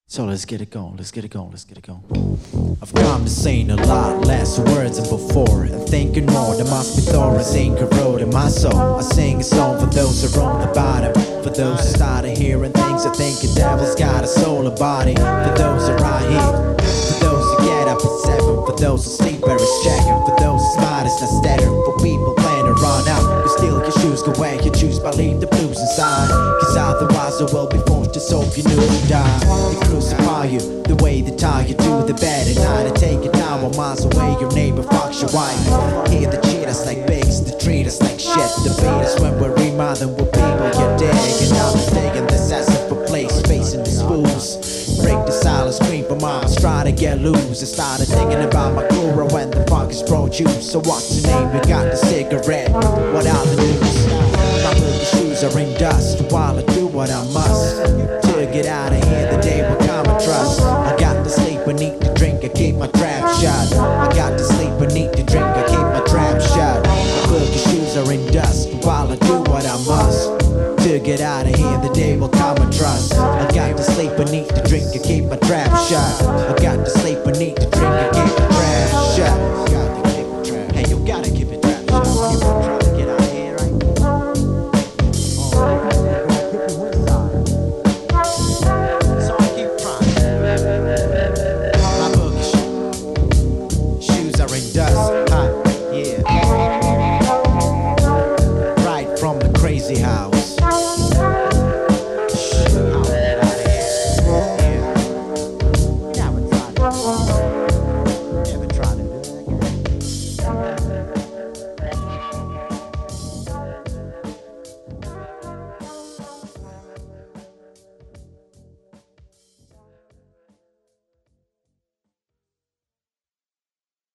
So let's get it going, let's get it going, let's get it going. I've come to saying a lot less words than before, and thinking more. There must be thorns ain't corroding my soul. I sing a song for those who are on the bottom, for those who started hearing things that think the devil's got a soul and body, for those who are right here, for those who get up at 7, for those who sleep where it's checking, for those who smart it's not staring, for people playing to run out. You steal your shoes, go where you choose, but leave the blues inside, cause otherwise I will be forced to soap you knew you die. They crucify you, the way they tie you to the bed at night and take it down 1 miles away. Your neighbor fucks your wife. Hear the cheat us like pigs, they treat us like shit. The beat us when we're reminding with people you're digging. I'm digging this ass up a place, facing the spools. Break the silence, scream for moms, try to get loose. I started thinking about my guru when the funk is produced. So what's your name? You got the cigarette. What are the news? My little shoes are in dust while I do what I must to get out of here. The day will come and trust. I got to sleep, I need to drink, I keep my trap shut. I got to sleep, I need to drink, I keep my trap shut. My little shoes are in dust while I do what I must to get out of here. The day will come and trust. I got to sleep, I need to drink, I keep my trap shut. I got to sleep, I need to drink, I keep my trap shut.